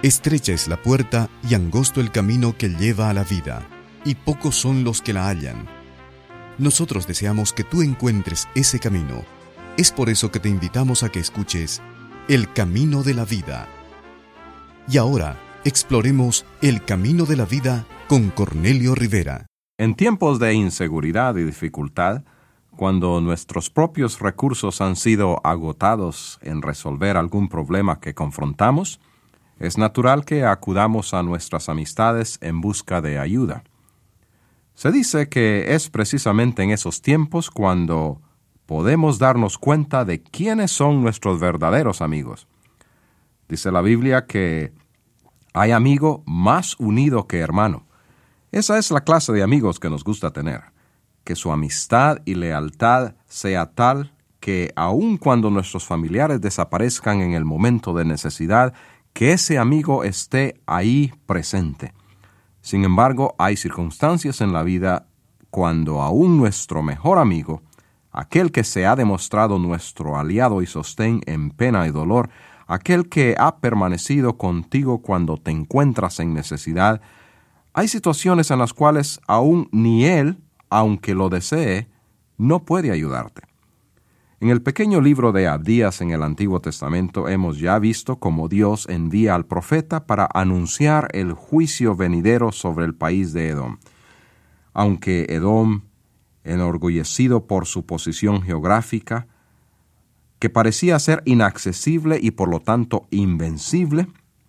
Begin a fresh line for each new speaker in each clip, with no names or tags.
Estrecha es la puerta y angosto el camino que lleva a la vida, y pocos son los que la hallan. Nosotros deseamos que tú encuentres ese camino. Es por eso que te invitamos a que escuches El Camino de la Vida. Y ahora, exploremos El Camino de la Vida con Cornelio Rivera.
En tiempos de inseguridad y dificultad, cuando nuestros propios recursos han sido agotados en resolver algún problema que confrontamos, es natural que acudamos a nuestras amistades en busca de ayuda. Se dice que es precisamente en esos tiempos cuando podemos darnos cuenta de quiénes son nuestros verdaderos amigos. Dice la Biblia que hay amigo más unido que hermano. Esa es la clase de amigos que nos gusta tener, que su amistad y lealtad sea tal que aun cuando nuestros familiares desaparezcan en el momento de necesidad, que ese amigo esté ahí presente. Sin embargo, hay circunstancias en la vida cuando aún nuestro mejor amigo, aquel que se ha demostrado nuestro aliado y sostén en pena y dolor, aquel que ha permanecido contigo cuando te encuentras en necesidad, hay situaciones en las cuales aún ni él, aunque lo desee, no puede ayudarte. En el pequeño libro de Abdías en el Antiguo Testamento hemos ya visto cómo Dios envía al profeta para anunciar el juicio venidero sobre el país de Edom. Aunque Edom, enorgullecido por su posición geográfica, que parecía ser inaccesible y por lo tanto invencible,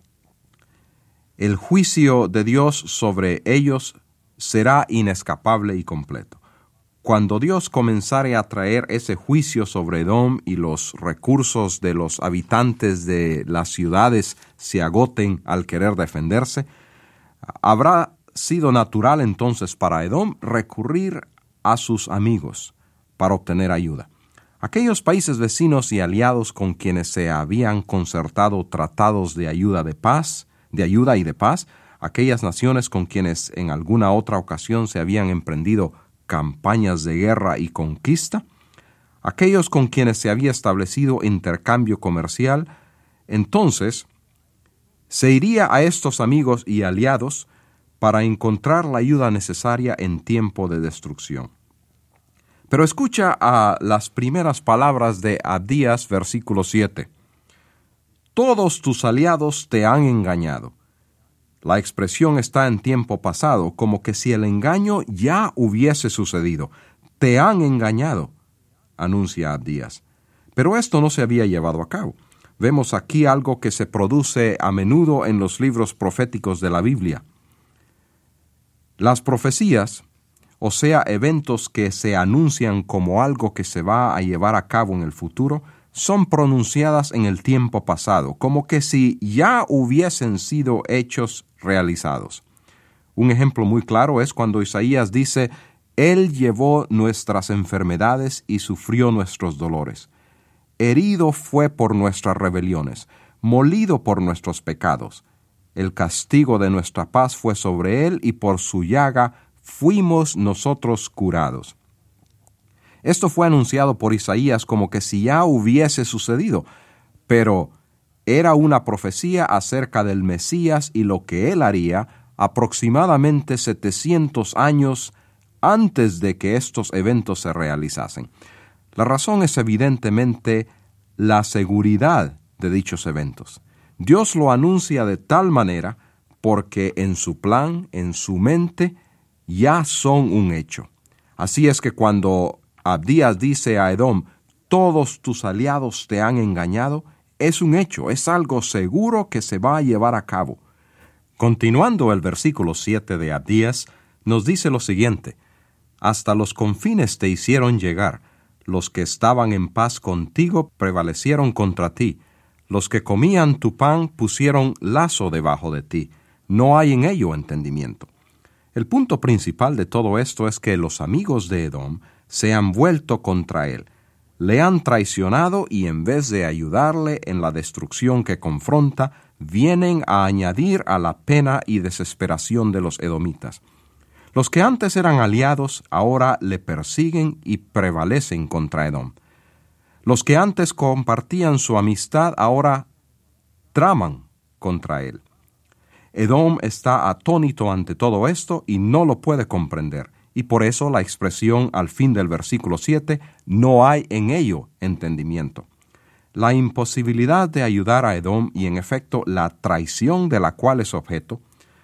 el juicio de Dios sobre ellos será inescapable y completo. Cuando Dios comenzare a traer ese juicio sobre Edom y los recursos de los habitantes de las ciudades se agoten al querer defenderse, habrá sido natural entonces para Edom recurrir a sus amigos para obtener ayuda. Aquellos países vecinos y aliados con quienes se habían concertado tratados de ayuda y de paz, aquellas naciones con quienes en alguna otra ocasión se habían emprendido campañas de guerra y conquista, aquellos con quienes se había establecido intercambio comercial, entonces se iría a estos amigos y aliados para encontrar la ayuda necesaria en tiempo de destrucción. Pero escucha a las primeras palabras de Abdías, versículo 7. Todos tus aliados te han engañado. La expresión está en tiempo pasado, como que si el engaño ya hubiese sucedido. Te han engañado, anuncia Abdías. Pero esto no se había llevado a cabo. Vemos aquí algo que se produce a menudo en los libros proféticos de la Biblia. Las profecías, o sea, eventos que se anuncian como algo que se va a llevar a cabo en el futuro, son pronunciadas en el tiempo pasado, como que si ya hubiesen sido hechos realizados. Un ejemplo muy claro es cuando Isaías dice: Él llevó nuestras enfermedades y sufrió nuestros dolores. Herido fue por nuestras rebeliones, molido por nuestros pecados. El castigo de nuestra paz fue sobre él, y por su llaga fuimos nosotros curados. Esto fue anunciado por Isaías como que si ya hubiese sucedido, pero era una profecía acerca del Mesías y lo que él haría aproximadamente 700 años antes de que estos eventos se realizasen. La razón es evidentemente la seguridad de dichos eventos. Dios lo anuncia de tal manera porque en su plan, en su mente, ya son un hecho. Así es que cuando Abdías dice a Edom: todos tus aliados te han engañado, es un hecho, es algo seguro que se va a llevar a cabo. Continuando el versículo 7 de Abdías, nos dice lo siguiente: hasta los confines te hicieron llegar, los que estaban en paz contigo prevalecieron contra ti, los que comían tu pan pusieron lazo debajo de ti, no hay en ello entendimiento. El punto principal de todo esto es que los amigos de Edom se han vuelto contra él, le han traicionado y en vez de ayudarle en la destrucción que confronta, vienen a añadir a la pena y desesperación de los edomitas. Los que antes eran aliados ahora le persiguen y prevalecen contra Edom. Los que antes compartían su amistad ahora traman contra él. Edom está atónito ante todo esto y no lo puede comprender. Y por eso la expresión al fin del versículo 7, no hay en ello entendimiento. La imposibilidad de ayudar a Edom y en efecto la traición de la cual es objeto,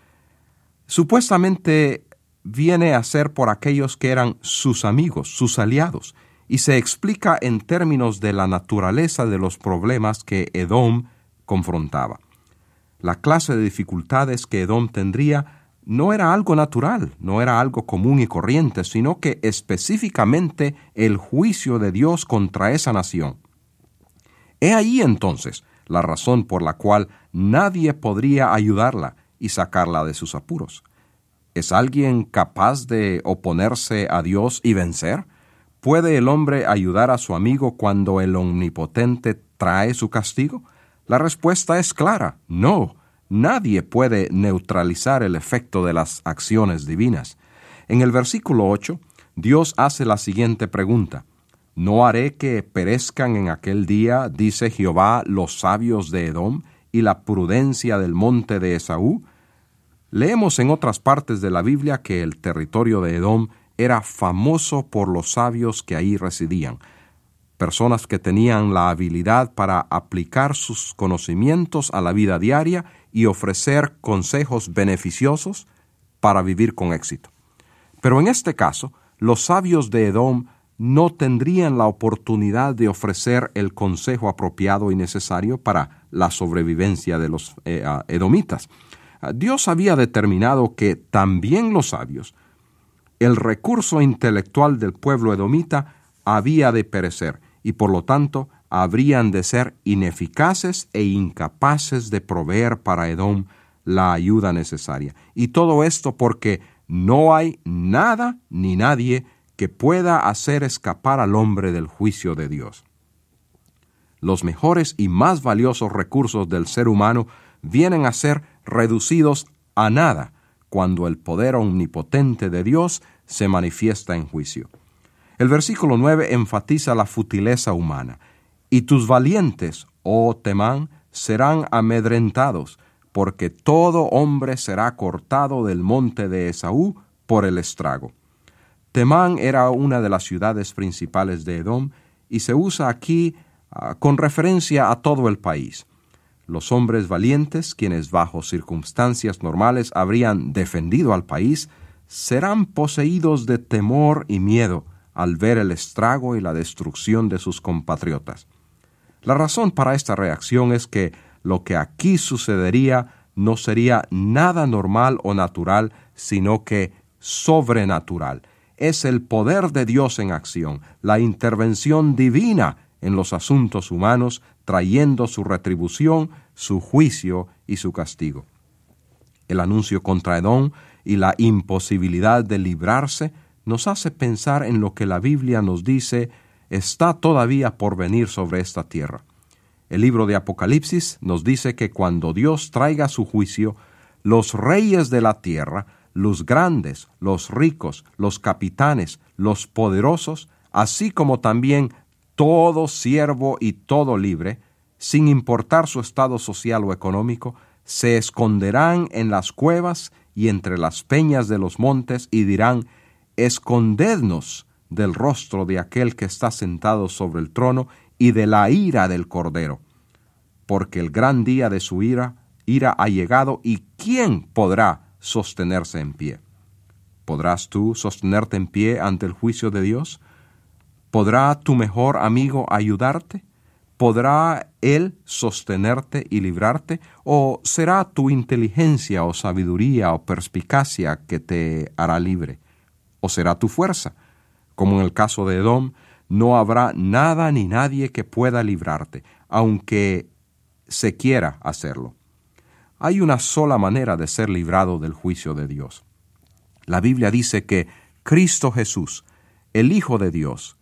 supuestamente viene a ser por aquellos que eran sus amigos, sus aliados, y se explica en términos de la naturaleza de los problemas que Edom confrontaba. La clase de dificultades que Edom tendría no era algo natural, no era algo común y corriente, sino que específicamente el juicio de Dios contra esa nación. He ahí entonces la razón por la cual nadie podría ayudarla y sacarla de sus apuros. ¿Es alguien capaz de oponerse a Dios y vencer? ¿Puede el hombre ayudar a su amigo cuando el Omnipotente trae su castigo? La respuesta es clara, no. Nadie puede neutralizar el efecto de las acciones divinas. En el versículo 8, Dios hace la siguiente pregunta. ¿No haré que perezcan en aquel día, dice Jehová, los sabios de Edom y la prudencia del monte de Esaú? Leemos en otras partes de la Biblia que el territorio de Edom era famoso por los sabios que ahí residían, personas que tenían la habilidad para aplicar sus conocimientos a la vida diaria y ofrecer consejos beneficiosos para vivir con éxito. Pero en este caso, los sabios de Edom no tendrían la oportunidad de ofrecer el consejo apropiado y necesario para la sobrevivencia de los edomitas. Dios había determinado que también los sabios, el recurso intelectual del pueblo edomita, había de perecer y por lo tanto habrían de ser ineficaces e incapaces de proveer para Edom la ayuda necesaria. Y todo esto porque no hay nada ni nadie que pueda hacer escapar al hombre del juicio de Dios. Los mejores y más valiosos recursos del ser humano vienen a ser reducidos a nada cuando el poder omnipotente de Dios se manifiesta en juicio. El versículo 9 enfatiza la futileza humana. Y tus valientes, oh Temán, serán amedrentados, porque todo hombre será cortado del monte de Esaú por el estrago. Temán era una de las ciudades principales de Edom y se usa aquí con referencia a todo el país. Los hombres valientes, quienes bajo circunstancias normales habrían defendido al país, serán poseídos de temor y miedo al ver el estrago y la destrucción de sus compatriotas. La razón para esta reacción es que lo que aquí sucedería no sería nada normal o natural, sino que sobrenatural. Es el poder de Dios en acción, la intervención divina en los asuntos humanos, trayendo su retribución, su juicio y su castigo. El anuncio contra Edom y la imposibilidad de librarse nos hace pensar en lo que la Biblia nos dice está todavía por venir sobre esta tierra. El libro de Apocalipsis nos dice que cuando Dios traiga su juicio, los reyes de la tierra, los grandes, los ricos, los capitanes, los poderosos, así como también todo siervo y todo libre, sin importar su estado social o económico, se esconderán en las cuevas y entre las peñas de los montes y dirán: escondednos del rostro de aquel que está sentado sobre el trono y de la ira del Cordero, porque el gran día de su ira ha llegado, y ¿quién podrá sostenerse en pie? ¿Podrás tú sostenerte en pie ante el juicio de Dios? ¿Podrá tu mejor amigo ayudarte? ¿Podrá él sostenerte y librarte? ¿O será tu inteligencia o sabiduría o perspicacia que te hará libre? ¿O será tu fuerza? Como en el caso de Edom, no habrá nada ni nadie que pueda librarte, aunque se quiera hacerlo. Hay una sola manera de ser librado del juicio de Dios. La Biblia dice que Cristo Jesús, el Hijo de Dios,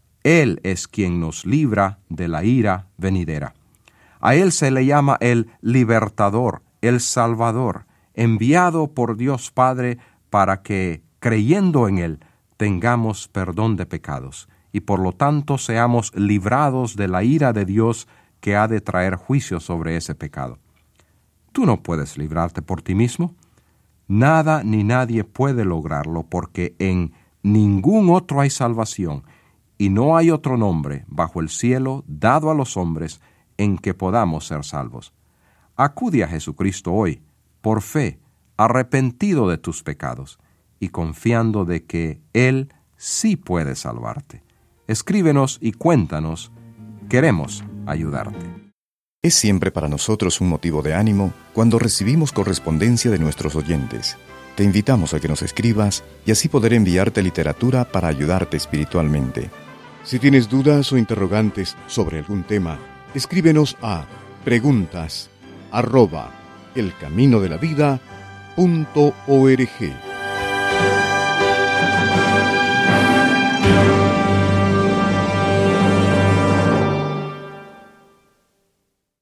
Él es quien nos libra de la ira venidera. A Él se le llama el Libertador, el Salvador, enviado por Dios Padre para que, creyendo en Él, tengamos perdón de pecados y por lo tanto seamos librados de la ira de Dios que ha de traer juicio sobre ese pecado. Tú no puedes librarte por ti mismo. Nada ni nadie puede lograrlo, porque en ningún otro hay salvación, y no hay otro nombre bajo el cielo dado a los hombres en que podamos ser salvos. Acude a Jesucristo hoy, por fe, arrepentido de tus pecados, y confiando de que Él sí puede salvarte. Escríbenos y cuéntanos. Queremos ayudarte.
Es siempre para nosotros un motivo de ánimo cuando recibimos correspondencia de nuestros oyentes. Te invitamos a que nos escribas y así poder enviarte literatura para ayudarte espiritualmente. Si tienes dudas o interrogantes sobre algún tema, escríbenos a preguntas@elcaminodelavida.org.